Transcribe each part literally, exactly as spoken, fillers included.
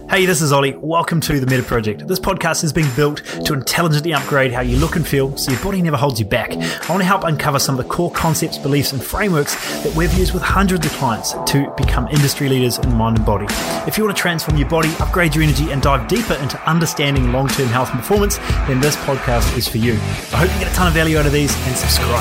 Hey, this is Ollie. Welcome to the Meta Project. This podcast has been built to intelligently upgrade how you look and feel so your body never holds you back. I want to help uncover some of the core concepts, beliefs, and frameworks that we've used with hundreds of clients to become industry leaders in mind and body. If you want to transform your body, upgrade your energy, and dive deeper into understanding long-term health and performance, then this podcast is for you. I hope you get a ton of value out of these and subscribe.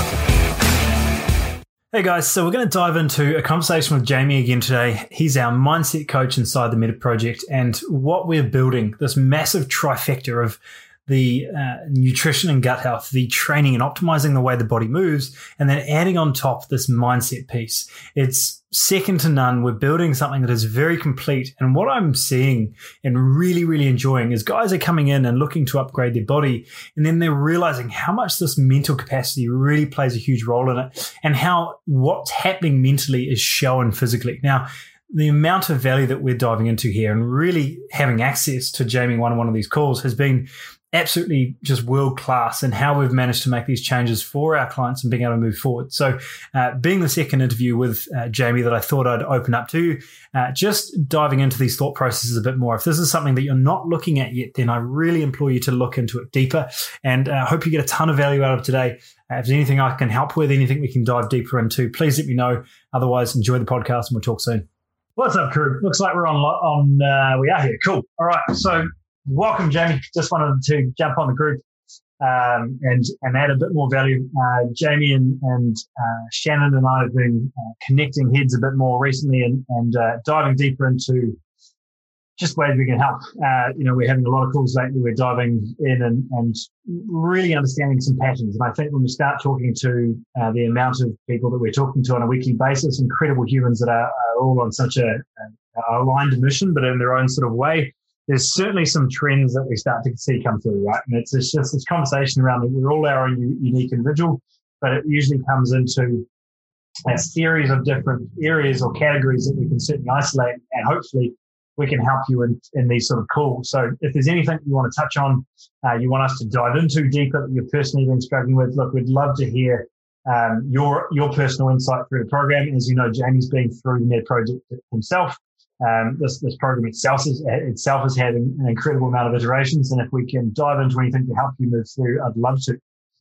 Hey guys, so we're going to dive into a conversation with Jamie again today. He's our mindset coach inside the Meta Project, and what we're building, this massive trifecta of the uh, nutrition and gut health, the training and optimizing the way the body moves, and then adding on top this mindset piece. It's second to none. We're building something that is very complete. And what I'm seeing and really, really enjoying is guys are coming in and looking to upgrade their body, and then they're realizing how much this mental capacity really plays a huge role in it, and how what's happening mentally is shown physically. Now, the amount of value that we're diving into here and really having access to Jamie one-on-one of these calls has been absolutely just world class in how we've managed to make these changes for our clients and being able to move forward. So uh, being the second interview with uh, Jamie that I thought I'd open up to, uh, just diving into these thought processes a bit more. If this is something that you're not looking at yet, then I really implore you to look into it deeper, and I uh, hope you get a ton of value out of today. Uh, if there's anything I can help with, anything we can dive deeper into, please let me know. Otherwise, enjoy the podcast and we'll talk soon. What's up, crew? Looks like we're on, on uh, we are here. Cool. All right. So welcome, Jamie. Just wanted to jump on the group um, and and add a bit more value. Uh, Jamie and, and uh, Shannon and I have been uh, connecting heads a bit more recently and, and uh, diving deeper into just ways we can help. Uh, you know, we're having a lot of calls lately. We're diving in and, and really understanding some patterns. And I think when we start talking to uh, the amount of people that we're talking to on a weekly basis, incredible humans that are, are all on such a, a aligned mission, but in their own sort of way, there's certainly some trends that we start to see come through, right? And it's, it's just this conversation around that we're all our own unique individual, but it usually comes into a series of different areas or categories that we can certainly isolate, and hopefully we can help you in, in these sort of calls. So if there's anything you want to touch on, uh, you want us to dive into deeper that you've personally been struggling with, look, we'd love to hear um, your your personal insight through the program. As you know, Jamie's been through the Meta Project himself. Um, this this program itself is, itself has had an, an incredible amount of iterations, and if we can dive into anything to help you move through, I'd love to.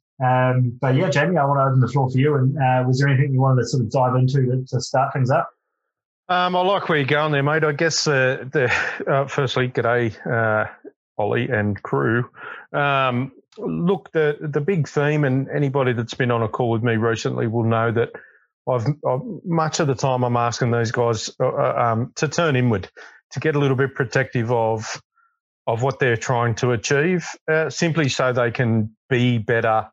Um, but yeah, Jamie, I want to open the floor for you. And uh, was there anything you wanted to sort of dive into to, to start things up? Um, I like where you're going there, mate. I guess uh, the uh, firstly, g'day, uh, Ollie and crew. Um, look, the the big theme, and anybody that's been on a call with me recently will know that I've, I've much of the time I'm asking these guys uh, um, to turn inward, to get a little bit protective of of what they're trying to achieve, uh, simply so they can be better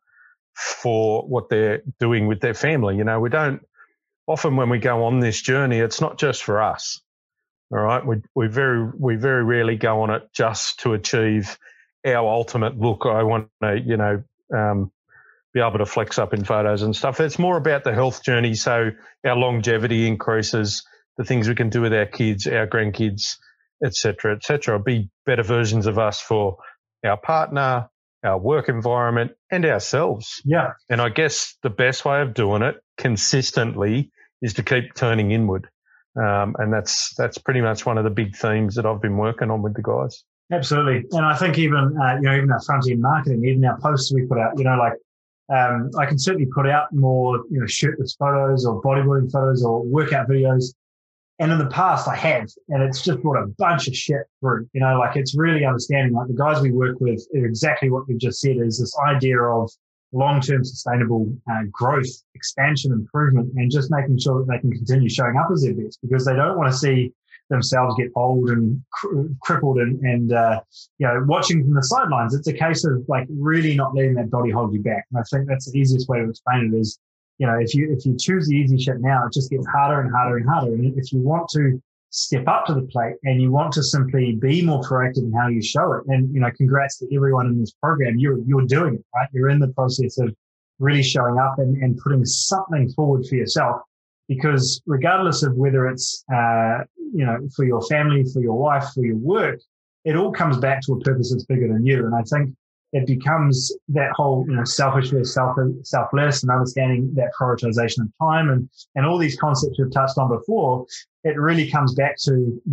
for what they're doing with their family. You know, we don't. Often when we go on this journey, it's not just for us, all right? We we very we very rarely go on it just to achieve our ultimate look. I want to, you know, um, be able to flex up in photos and stuff. It's more about the health journey, so our longevity increases, the things we can do with our kids, our grandkids, et cetera, et cetera. Be better versions of us for our partner, our work environment, and ourselves. Yeah. And I guess the best way of doing it consistently is to keep turning inward. Um, and that's that's pretty much one of the big themes that I've been working on with the guys. Absolutely. And I think even, uh, you know, even our front-end marketing, even our posts we put out, you know, like um, I can certainly put out more, you know, shirtless photos or bodybuilding photos or workout videos. And in the past I have, and it's just brought a bunch of shit through, you know, like it's really understanding, like the guys we work with, exactly what you've just said is this idea of long-term sustainable uh, growth, expansion, improvement, and just making sure that they can continue showing up as their best, because they don't want to see themselves get old and cr- crippled and, and uh, you know, watching from the sidelines. It's a case of like really not letting that body hold you back. And I think that's the easiest way to explain it is, you know, if you if you choose the easy shit now, it just gets harder and harder and harder. And if you want to step up to the plate and you want to simply be more proactive in how you show it, and, you know, congrats to everyone in this program. You're you're doing it, right? You're in the process of really showing up and, and putting something forward for yourself, because regardless of whether it's, uh, you know, for your family, for your wife, for your work, it all comes back to a purpose that's bigger than you. And I think it becomes that whole, you know, selfish versus self, selfless, and understanding that prioritization of time and, and all these concepts we've touched on before. It really comes back to we're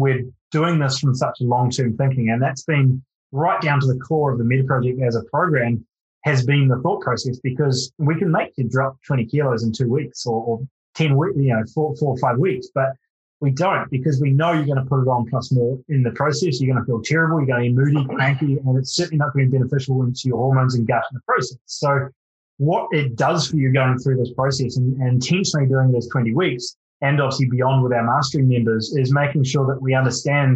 doing this from such a long-term thinking, and that's been right down to the core of the Meta Project as a program, has been the thought process, because we can make you drop twenty kilos in two weeks or, or ten weeks, you know, four, four or five weeks, but we don't, because we know you're going to put it on plus more in the process. You're going to feel terrible. You're going to be moody, cranky, and it's certainly not going to be beneficial into your hormones and gut in the process. So what it does for you going through this process and, and intentionally doing those twenty weeks, and obviously beyond with our mastery members, is making sure that we understand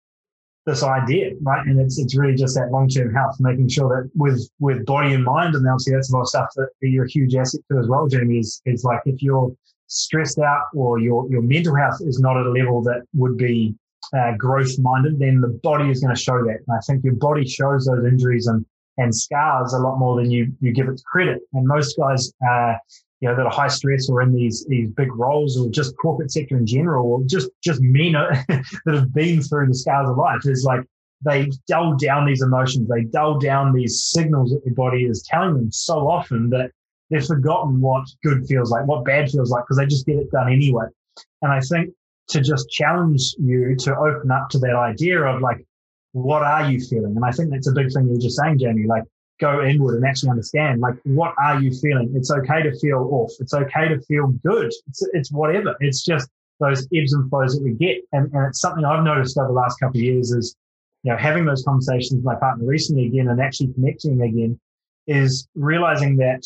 this idea, right? And it's it's really just that long-term health, making sure that with with body and mind, and obviously that's a lot of stuff that you're a huge asset to as well, Jamie, is, is like if you're stressed out or your, your mental health is not at a level that would be uh, growth-minded, then the body is going to show that. And I think your body shows those injuries and, and scars a lot more than you, you give it credit. And most guys, uh, you know, that are high stress or in these these big roles, or just corporate sector in general, or just, just men that have been through the scars of life, is like they dull down these emotions. They dull down these signals that their body is telling them so often that they've forgotten what good feels like, what bad feels like, because they just get it done anyway. And I think to just challenge you to open up to that idea of like, what are you feeling? And I think that's a big thing you were just saying, Jamie, like go inward and actually understand, like, what are you feeling? It's okay to feel off. It's okay to feel good. It's, it's whatever. It's just those ebbs and flows that we get. And, and it's something I've noticed over the last couple of years is, you know, having those conversations with my partner recently again and actually connecting again, is realizing that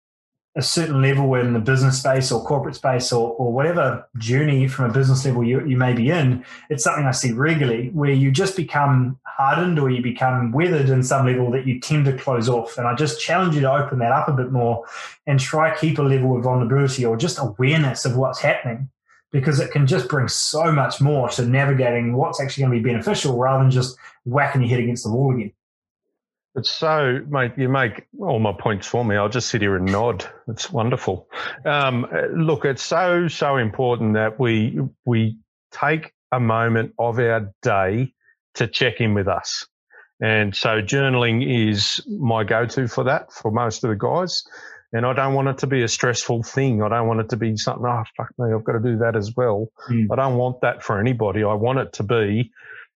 a certain level in the business space or corporate space or, or whatever journey from a business level you, you may be in, it's something I see regularly where you just become hardened or you become weathered in some level that you tend to close off. And I just challenge you to open that up a bit more and try keep a level of vulnerability or just awareness of what's happening, because it can just bring so much more to navigating what's actually going to be beneficial rather than just whacking your head against the wall again. It's so, mate, you make all my points for me. I'll just sit here and nod. It's wonderful. Um, look, it's so, so important that we we take a moment of our day to check in with us. And so journaling is my go-to for that, for most of the guys. And I don't want it to be a stressful thing. I don't want it to be something, oh, fuck me, I've got to do that as well. Mm. I don't want that for anybody. I want it to be,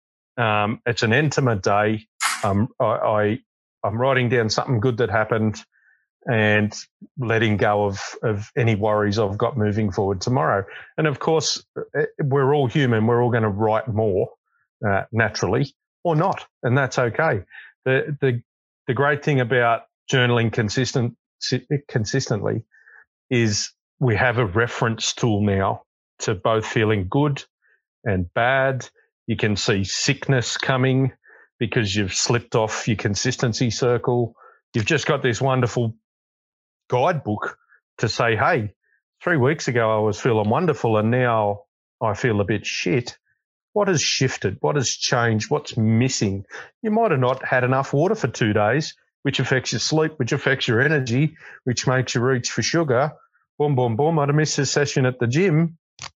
um, it's an intimate day. Um, I, I I'm writing down something good that happened and letting go of, of any worries I've got moving forward tomorrow. And, of course, we're all human. We're all going to write more uh, naturally or not, and that's okay. The, the the great thing about journaling consistent consistently is we have a reference tool now to both feeling good and bad. You can see sickness coming because you've slipped off your consistency circle. You've just got this wonderful guidebook to say, hey, three weeks ago I was feeling wonderful and now I feel a bit shit. What has shifted? What has changed? What's missing? You might have not had enough water for two days, which affects your sleep, which affects your energy, which makes you reach for sugar. Boom, boom, boom. I'd have missed a session at the gym.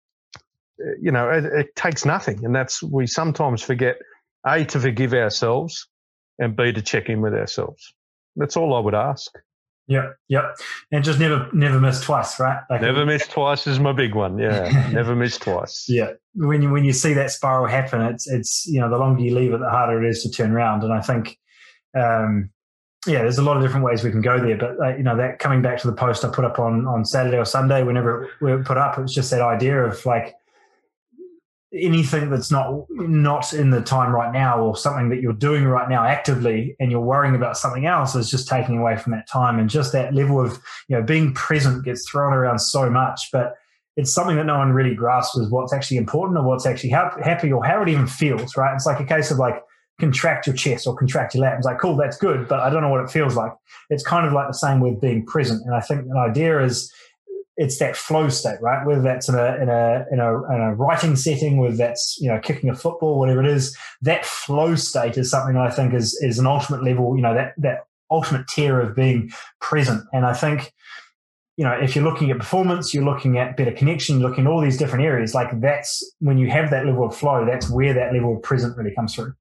You know, it, it takes nothing. And that's, we sometimes forget, A, to forgive ourselves, and B, to check in with ourselves. That's all I would ask. Yep, yep. And just never never miss twice, right? Like never miss twice is my big one, yeah. Never miss twice. Yeah. When you when you see that spiral happen, it's, it's you know, the longer you leave it, the harder it is to turn around. And I think, um, yeah, there's a lot of different ways we can go there. But, uh, you know, that coming back to the post I put up on, on Saturday or Sunday, whenever we put up, it was just that idea of, like, anything that's not not in the time right now or something that you're doing right now actively and you're worrying about something else is just taking away from that time. And just that level of, you know, being present gets thrown around so much, but it's something that no one really grasps is what's actually important or what's actually happy or how it even feels, right? It's like a case of like contract your chest or contract your lat. It's like, cool, that's good, but I don't know what it feels like. It's kind of like the same with being present. And I think the idea is it's that flow state, right? Whether that's in a in a in a in a writing setting, whether that's, you know, kicking a football, whatever it is, that flow state is something I think is is an ultimate level, you know, that that ultimate tier of being present. And I think, you know, if you're looking at performance, you're looking at better connection, you're looking at all these different areas. Like that's when you have that level of flow, that's where that level of present really comes through.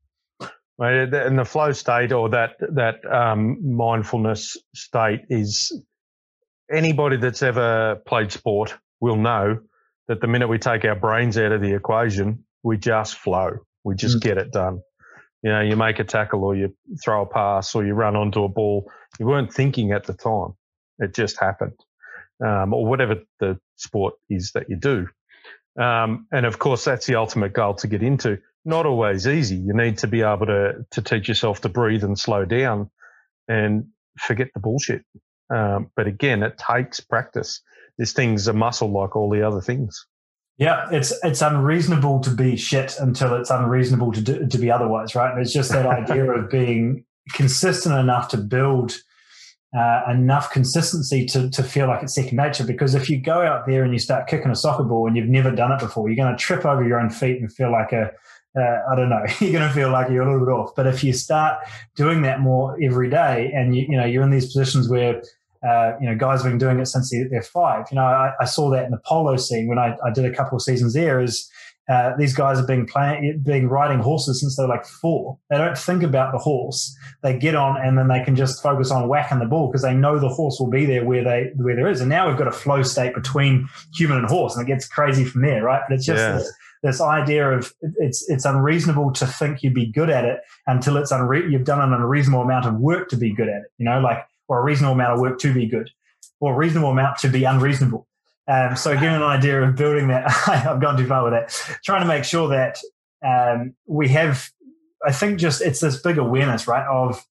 And the flow state or that that um, mindfulness state is. Anybody that's ever played sport will know that the minute we take our brains out of the equation, we just flow. We just mm. get it done. You know, you make a tackle or you throw a pass or you run onto a ball. You weren't thinking at the time. It just happened. Um, or whatever the sport is that you do. Um, and, of course, that's the ultimate goal to get into. Not always easy. You need to be able to, to teach yourself to breathe and slow down and forget the bullshit. Um, but, again, it takes practice. This thing's a muscle like all the other things. Yeah, it's it's unreasonable to be shit until it's unreasonable to do, to be otherwise, right? And it's just that idea of being consistent enough to build uh, enough consistency to to feel like it's second nature. Because if you go out there and you start kicking a soccer ball and you've never done it before, you're going to trip over your own feet and feel like a, uh, I don't know, you're going to feel like you're a little bit off. But if you start doing that more every day and, you, you know, you're in these positions where Uh, you know, guys have been doing it since they're five. You know, I, I saw that in the polo scene when I, I did a couple of seasons there. Is uh, these guys have been playing, been riding horses since they're like four. They don't think about the horse. They get on and then they can just focus on whacking the ball because they know the horse will be there where they where there is. And now we've got a flow state between human and horse, and it gets crazy from there, right? But it's just yeah. this, this idea of it's it's unreasonable to think you'd be good at it until it's unre- you've done an unreasonable amount of work to be good at it. You know, like. Or a reasonable amount of work to be good, or a reasonable amount to be unreasonable. Um, so giving an idea of building that, I've gone too far with that, trying to make sure that um, we have, I think just it's this big awareness, right, of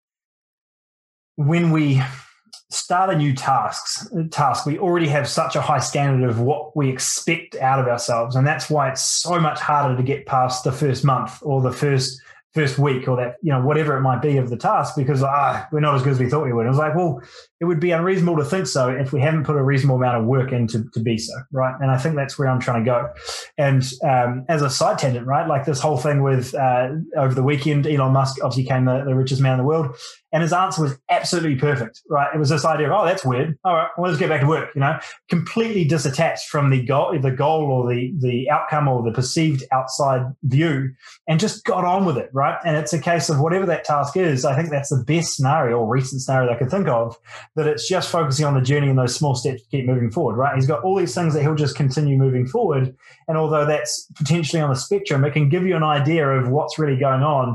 when we start a new tasks, task, we already have such a high standard of what we expect out of ourselves. And that's why it's so much harder to get past the first month or the first first week or that, you know, whatever it might be of the task because, ah, we're not as good as we thought we would. It was like, well, it would be unreasonable to think so if we haven't put a reasonable amount of work in to, to be so, right? And I think that's where I'm trying to go. And um, as a side tangent, right, like this whole thing with uh, over the weekend, Elon Musk obviously became the, the richest man in the world. And his answer was absolutely perfect, right? It was this idea of, oh, that's weird. All right, well, let's get back to work, you know, completely disattached from the goal, the goal or the, the outcome or the perceived outside view and just got on with it, right? And it's a case of whatever that task is, I think that's the best scenario or recent scenario that I can think of, that it's just focusing on the journey and those small steps to keep moving forward, right? He's got all these things that he'll just continue moving forward. And although that's potentially on the spectrum, it can give you an idea of what's really going on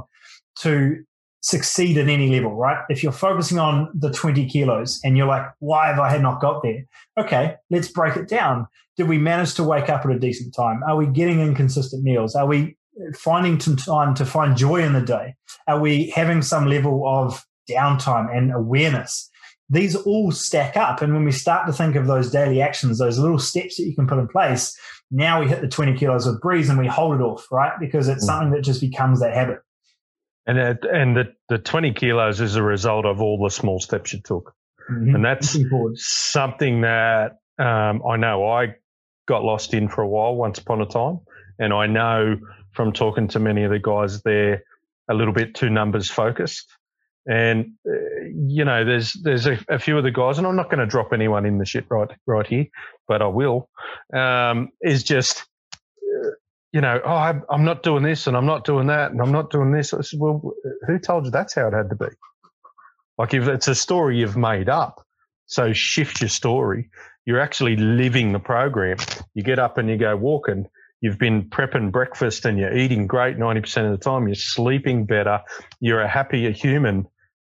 to succeed at any level, right? If you're focusing on the twenty kilos and you're like, why have I not got there? Okay, let's break it down. Did we manage to wake up at a decent time? Are we getting inconsistent meals? Are we finding some time to find joy in the day? Are we having some level of downtime and awareness? These all stack up. And when we start to think of those daily actions, those little steps that you can put in place, now we hit the twenty kilos with breeze and we hold it off, right? Because it's something that just becomes that habit. And it, and the, the twenty kilos is a result of all the small steps you took. Mm-hmm. And that's something that um, I know I got lost in for a while once upon a time. And I know from talking to many of the guys, they're a little bit too numbers focused. And, uh, you know, there's there's a, a few of the guys, and I'm not going to drop anyone in the shit right, right here, but I will, um, is just, uh, you know, oh, I'm, I'm not doing this and I'm not doing that and I'm not doing this. I said, well, who told you that's how it had to be? Like if it's a story you've made up, so shift your story. You're actually living the program. You get up and you go walking. You've been prepping breakfast and you're eating great ninety percent of the time. You're sleeping better. You're a happier human.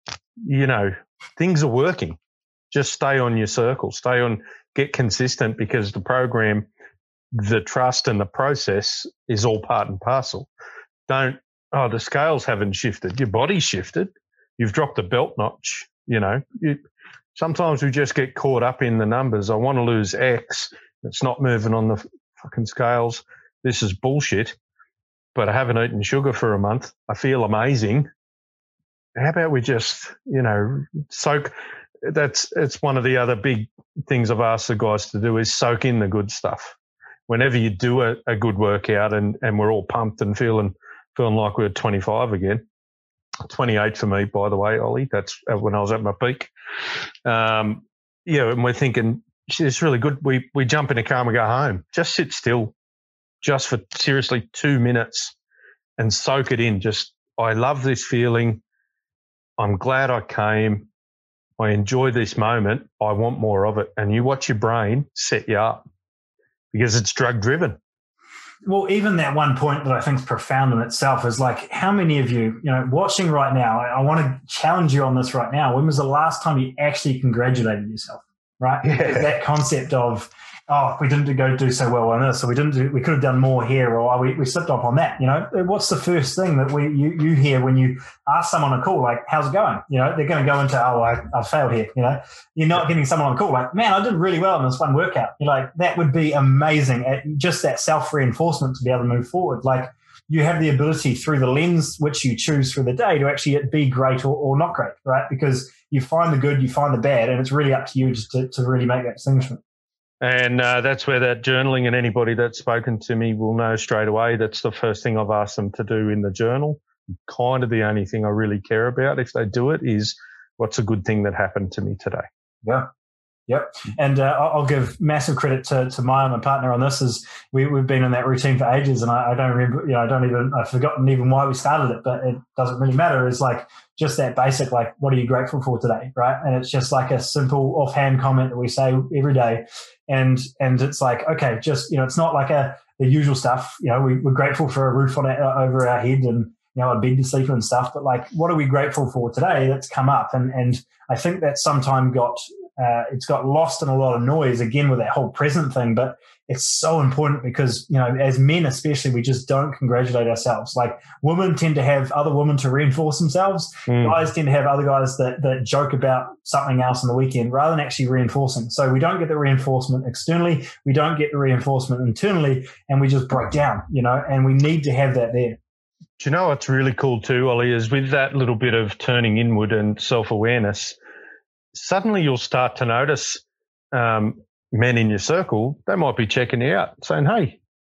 You know, things are working. Just stay on your circle. Stay on, get consistent because the program, the trust and the process is all part and parcel. Don't, oh, the scales haven't shifted. Your body's shifted. You've dropped a belt notch. You know, you, sometimes we just get caught up in the numbers. I want to lose X. It's not moving on the fucking scales. This is bullshit. But I haven't eaten sugar for a month. I feel amazing. How about we just, you know, soak? That's, it's one of the other big things I've asked the guys to do is soak in the good stuff. Whenever you do a, a good workout and, and we're all pumped and feeling, feeling like we're twenty-five again, twenty-eight for me, by the way, Ollie, that's when I was at my peak. Um, yeah. And we're thinking, it's really good. We, we jump in a car and we go home. Just sit still just for seriously two minutes and soak it in. Just, I love this feeling. I'm glad I came. I enjoy this moment. I want more of it. And you watch your brain set you up because it's drug driven. Well, even that one point that I think is profound in itself is like, how many of you, you know, watching right now, I, I want to challenge you on this right now. When was the last time you actually congratulated yourself, right? Yeah. Because that concept of, oh, we didn't go do so well on this, or we didn't do, we could have done more here, or we, we slipped up on that. You know, what's the first thing that we you, you hear when you ask someone on a call, like, how's it going? You know, they're going to go into, oh, I, I failed here. You know, you're not getting someone on a call like, man, I did really well in this one workout. You're like, that would be amazing. At just that self-reinforcement to be able to move forward. Like, you have the ability through the lens which you choose for the day to actually be great or, or not great, right? Because you find the good, you find the bad, and it's really up to you just to, to really make that distinction. And uh, that's where that journaling, and anybody that's spoken to me will know straight away, that's the first thing I've asked them to do in the journal. Kind of the only thing I really care about if they do it is, what's a good thing that happened to me today? Yeah. Yep. And uh, I'll give massive credit to, to Maya, my partner on this. Is we, we've been in that routine for ages, and I, I don't remember, you know, I don't even, I've forgotten even why we started it, but it doesn't really matter. It's like just that basic, like, what are you grateful for today? Right. And it's just like a simple offhand comment that we say every day. And, and it's like, okay, just, you know, it's not like a, the usual stuff, you know, we, we're grateful for a roof on our, over our head and, you know, a bed to sleep in and stuff, but like, what are we grateful for today that's come up? And, and I think that sometimes got, Uh, it's got lost in a lot of noise, again, with that whole present thing. But it's so important because, you know, as men especially, we just don't congratulate ourselves. Like, women tend to have other women to reinforce themselves. Mm. Guys tend to have other guys that, that joke about something else on the weekend rather than actually reinforcing. So we don't get the reinforcement externally. We don't get the reinforcement internally, and we just break down, you know, and we need to have that there. Do you know what's really cool too, Ollie, is with that little bit of turning inward and self-awareness, suddenly you'll start to notice um, men in your circle, they might be checking you out, saying, hey,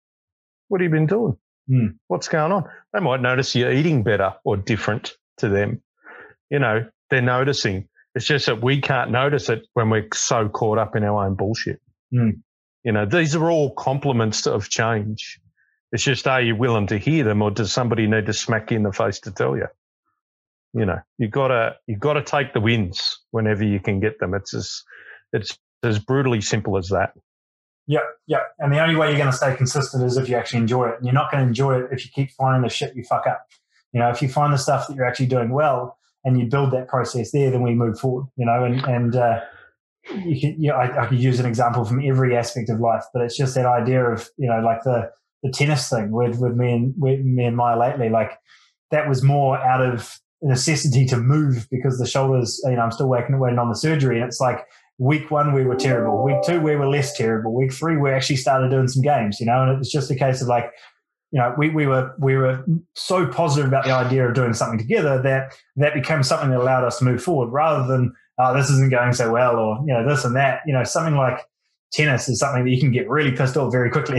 what have you been doing? Mm. What's going on? They might notice you're eating better or different to them. You know, they're noticing. It's just that we can't notice it when we're so caught up in our own bullshit. Mm. You know, these are all compliments of change. It's just, are you willing to hear them, or does somebody need to smack you in the face to tell you? You know, you gotta you gotta take the wins whenever you can get them. It's as it's as brutally simple as that. Yeah, yeah. And the only way you're going to stay consistent is if you actually enjoy it. And you're not going to enjoy it if you keep finding the shit you fuck up. You know, if you find the stuff that you're actually doing well and you build that process there, then we move forward. You know, and and uh, you can, you know, I, I could use an example from every aspect of life, but it's just that idea of, you know, like the the tennis thing with with me and with me and Maya lately. Like, that was more out of necessity to move because the shoulders, you know, I'm still waiting, waiting on the surgery. And it's like, week one, we were terrible. Week two, we were less terrible. Week three, we actually started doing some games, you know, and it was just a case of like, you know, we, we were, we were so positive about the idea of doing something together that that became something that allowed us to move forward rather than, oh, this isn't going so well, or, you know, this and that. You know, something like tennis is something that you can get really pissed off very quickly.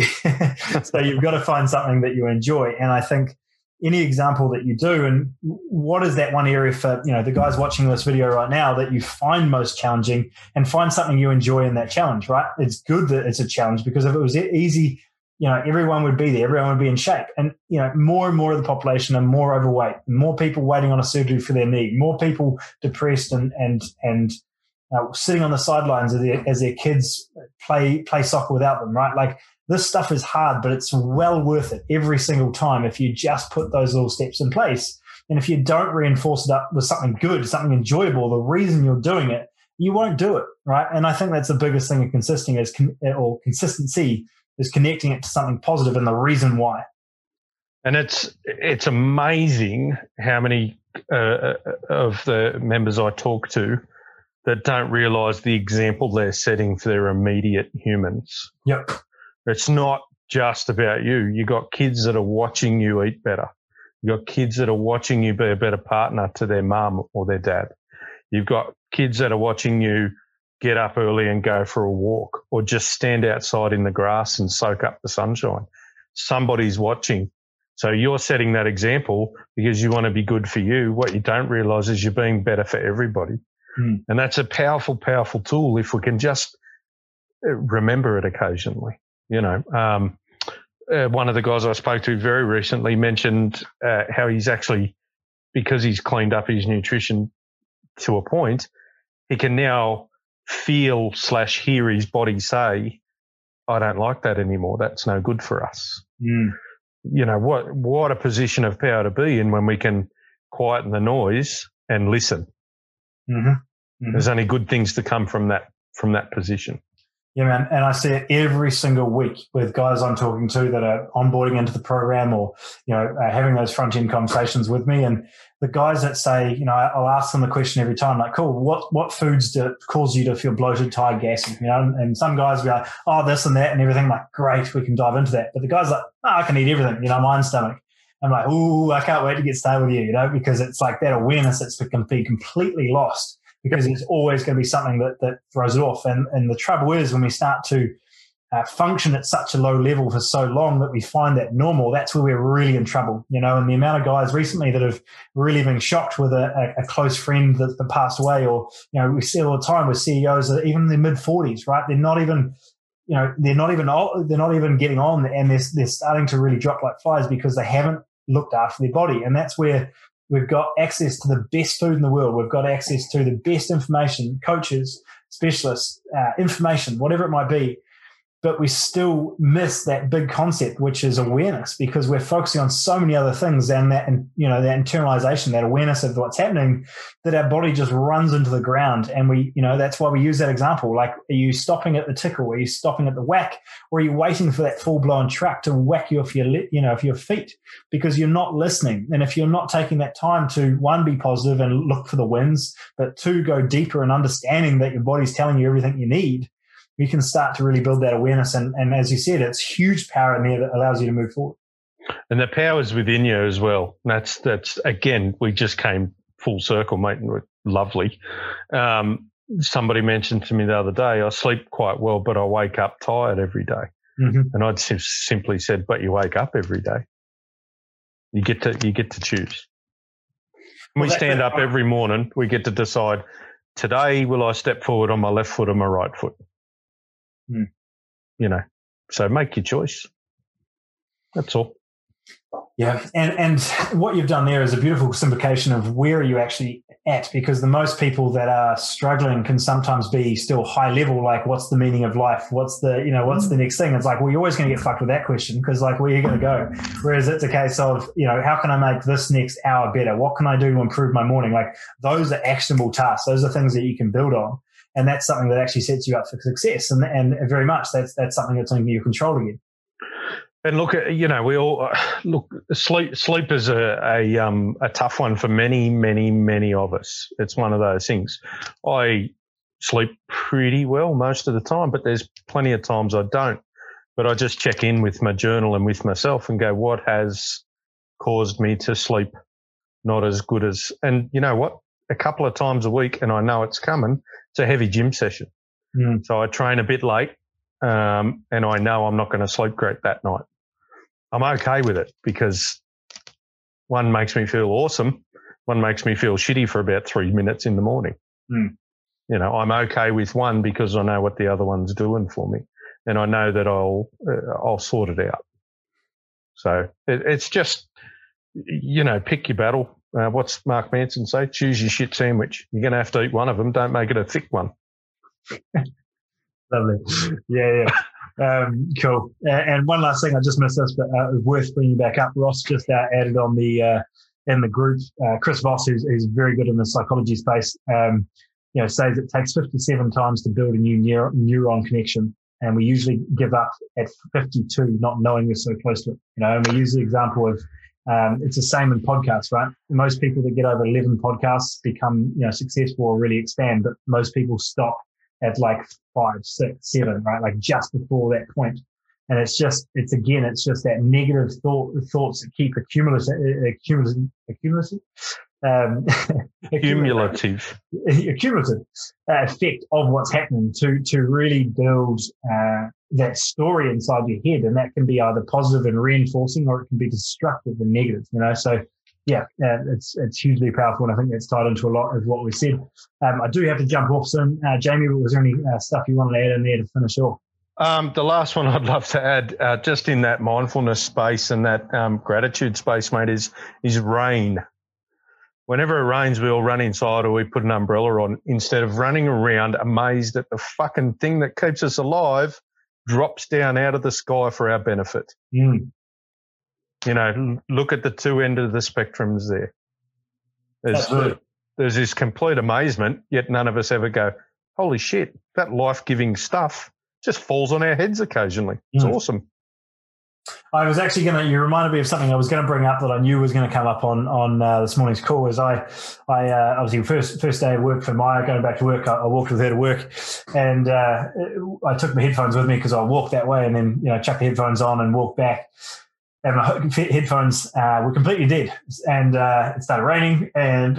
So you've got to find something that you enjoy. And I think any example that you do, and what is that one area for, you know, the guys watching this video right now that you find most challenging, and find something you enjoy in that challenge, right? It's good that it's a challenge, because if it was easy, you know, everyone would be there, everyone would be in shape. And, you know, more and more of the population are more overweight, more people waiting on a surgery for their knee, more people depressed and, and, and, uh, sitting on the sidelines as their, as their kids play, play soccer without them, right? Like, this stuff is hard, but it's well worth it every single time if you just put those little steps in place. And if you don't reinforce it up with something good, something enjoyable, the reason you're doing it, you won't do it, right? And I think that's the biggest thing of consisting is con- or consistency is connecting it to something positive and the reason why. And it's it's amazing how many uh, of the members I talk to that don't realise the example they're setting for their immediate humans. Yep. It's not just about you. You got kids that are watching you eat better. You got kids that are watching you be a better partner to their mum or their dad. You've got kids that are watching you get up early and go for a walk, or just stand outside in the grass and soak up the sunshine. Somebody's watching. So you're setting that example because you want to be good for you. What you don't realise is you're being better for everybody. Mm. And that's a powerful, powerful tool if we can just remember it occasionally. You know, um, uh, one of the guys I spoke to very recently mentioned uh, how he's actually, because he's cleaned up his nutrition to a point, he can now feel slash hear his body say, I don't like that anymore. That's no good for us. Mm. You know, what what a position of power to be in when we can quieten the noise and listen. Mm-hmm. Mm-hmm. There's only good things to come from that from that position. Yeah, man. And I see it every single week with guys I'm talking to that are onboarding into the program or, you know, uh, having those front end conversations with me. And the guys that say, you know, I'll ask them the question every time, like, cool, what, what foods do cause you to feel bloated, tired, gassy? You know, and, and some guys will be like, oh, this and that and everything. I'm like, great, we can dive into that. But the guys are like, oh, I can eat everything, you know, my own stomach. I'm like, ooh, I can't wait to get started with you, you know, because it's like that awareness that's can be completely lost. Because it's always going to be something that, that throws it off. And, and the trouble is when we start to uh, function at such a low level for so long that we find that normal, that's where we're really in trouble, you know. And the amount of guys recently that have really been shocked with a, a, a close friend that, that passed away, or, you know, we see all the time with C E Os that even in their mid forties, right? They're not even, you know, they're not even, they're not even getting on, and they're, they're starting to really drop like flies because they haven't looked after their body. And that's where we've got access to the best food in the world. We've got access to the best information, coaches, specialists, uh, information, whatever it might be. But we still miss that big concept, which is awareness, because we're focusing on so many other things, and that, and you know, that internalization, that awareness of what's happening, that our body just runs into the ground. And we, you know, that's why we use that example. Like, are you stopping at the tickle? Are you stopping at the whack? Or are you waiting for that full blown truck to whack you off your, you know, off your feet? Because you're not listening. And if you're not taking that time to, one, be positive and look for the wins, but two, go deeper and understanding that your body's telling you everything you need, we can start to really build that awareness. And, and as you said, it's huge power in there that allows you to move forward. And the power's within you as well. That's, that's again, we just came full circle, mate, and lovely. Um, somebody mentioned to me the other day, I sleep quite well, but I wake up tired every day. Mm-hmm. And I'd sim- simply said, but you wake up every day. You get to, you get to choose. When well, we stand up every morning, we get to decide, today will I step forward on my left foot or my right foot? Hmm. You know, so make your choice. That's all. Yeah, and and what you've done there is a beautiful simplification of where are you actually at, because the most people that are struggling can sometimes be still high level, like what's the meaning of life? What's the, you know, what's the next thing? It's like, well, you're always going to get fucked with that question, because like, where are you going to go? Whereas it's a case of, you know, how can I make this next hour better? What can I do to improve my morning? Like, those are actionable tasks. Those are things that you can build on. And that's something that actually sets you up for success. And and very much that's that's something that's something you're controlling in. And look, you know, we all look. Sleep sleep is a a, um, a tough one for many, many, many of us. It's one of those things. I sleep pretty well most of the time, but there's plenty of times I don't. But I just check in with my journal and with myself and go, what has caused me to sleep not as good as? And you know what? A couple of times a week, and I know it's coming. It's a heavy gym session. Mm. So I train a bit late, um, and I know I'm not going to sleep great that night. I'm okay with it, because one makes me feel awesome. One makes me feel shitty for about three minutes in the morning. Mm. You know, I'm okay with one because I know what the other one's doing for me, and I know that I'll uh, I'll sort it out. So it, it's just, you know, pick your battle. Uh, what's Mark Manson say? Choose your shit sandwich. You're going to have to eat one of them. Don't make it a thick one. Lovely. Yeah, yeah. Um, cool. Uh, and one last thing, I just missed this, but uh, it was worth bringing back up. Ross just uh, added on the uh, in the group, uh, Chris Voss, who's, who's very good in the psychology space, um, you know, says it takes fifty-seven times to build a new neur- neuron connection. And we usually give up at fifty-two, not knowing we're so close to it. You know, and we use the example of, Um, it's the same in podcasts, right? Most people that get over eleven podcasts become, you know, successful or really expand, but most people stop at like five, six, seven, right? Like just before that point. And it's just, it's again, it's just that negative thought, thoughts that keep accumulative, accumulative, accumulative, um, cumulative, accumulative uh, effect of what's happening to, to really build, uh, that story inside your head. And that can be either positive and reinforcing, or it can be destructive and negative, you know? So yeah, uh, it's, it's hugely powerful. And I think that's tied into a lot of what we said. Um, I do have to jump off soon. Uh, Jamie, was there any uh, stuff you wanted to add in there to finish off? Um, the last one I'd love to add, uh, just in that mindfulness space and that um, gratitude space, mate, is is rain. Whenever it rains, we all run inside or we put an umbrella on, instead of running around amazed that the fucking thing that keeps us alive drops down out of the sky for our benefit. Mm. You know, look at the two end of the spectrums there. There's, Absolutely. there's this complete amazement, yet none of us ever go, holy shit, that life-giving stuff just falls on our heads occasionally. It's mm. awesome. I was actually going to, you reminded me of something I was going to bring up that I knew was going to come up on on uh, this morning's call. Is I, I uh, obviously first first day of work for Maya, going back to work, I, I walked with her to work, and uh, I took my headphones with me because I walked that way and then, you know, chuck the headphones on and walk back. And my headphones uh, were completely dead, and uh, it started raining, and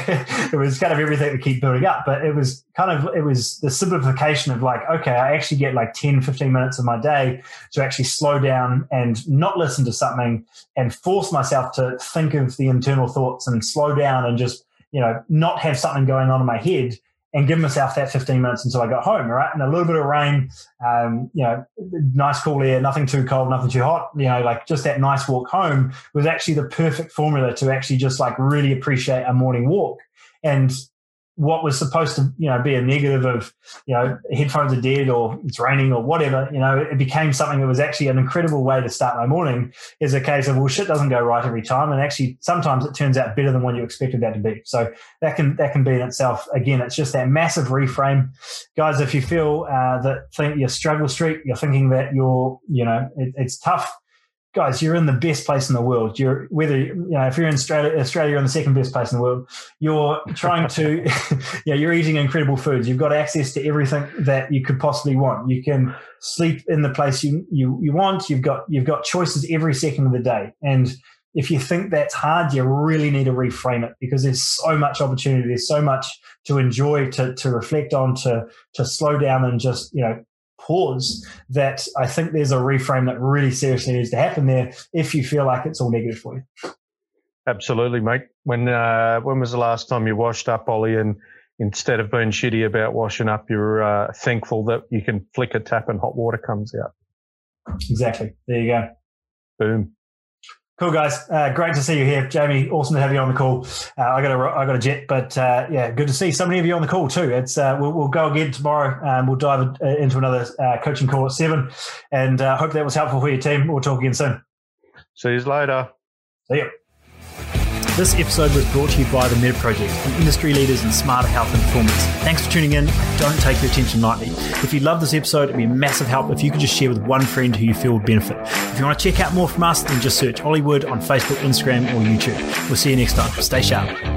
it was kind of everything to keep building up. But it was kind of, it was the simplification of like, okay, I actually get like ten, fifteen minutes of my day to actually slow down and not listen to something and force myself to think of the internal thoughts and slow down and just, you know, not have something going on in my head, and give myself that fifteen minutes until I got home, right? And a little bit of rain, um, you know, nice cool air, nothing too cold, nothing too hot, you know, like just that nice walk home was actually the perfect formula to actually just like really appreciate a morning walk. And what was supposed to, you know, be a negative of, you know, headphones are dead or it's raining or whatever, you know, it became something that was actually an incredible way to start my morning. Is a case of, well, shit doesn't go right every time. And actually sometimes it turns out better than what you expected that to be. So that can, that can be in itself. Again, it's just that massive reframe. Guys, if you feel uh, that think your struggle streak, you're thinking that you're, you know, it, it's tough. Guys, you're in the best place in the world. You're whether you know if you're in Australia, Australia, you're in the second best place in the world. You're trying to, yeah, you're eating incredible foods. You've got access to everything that you could possibly want. You can sleep in the place you you you want. You've got you've got choices every second of the day. And if you think that's hard, you really need to reframe it, because there's so much opportunity. There's so much to enjoy, to to reflect on, to to slow down and just you know. pause, that I think there's a reframe that really seriously needs to happen there if you feel like it's all negative for you. Absolutely, mate. When uh, when was the last time you washed up, Ollie, and instead of being shitty about washing up, you're uh, thankful that you can flick a tap and hot water comes out? Exactly. There you go. Boom. Cool, guys. Uh, great to see you here, Jamie. Awesome to have you on the call. Uh, I got a, I got a jet, but uh, yeah, good to see so many of you on the call too. It's uh, we'll, we'll go again tomorrow. Um, we'll dive into another uh, coaching call at seven, and uh, hope that was helpful for your team. We'll talk again soon. See you later. See you. This episode was brought to you by the Meta Project, an industry leaders in smarter health and performance. Thanks for tuning in. I don't take your attention lightly. If you love this episode, it'd be a massive help if you could just share with one friend who you feel would benefit. If you want to check out more from us, then just search Ollie Wood on Facebook, Instagram, or YouTube. We'll see you next time. Stay sharp.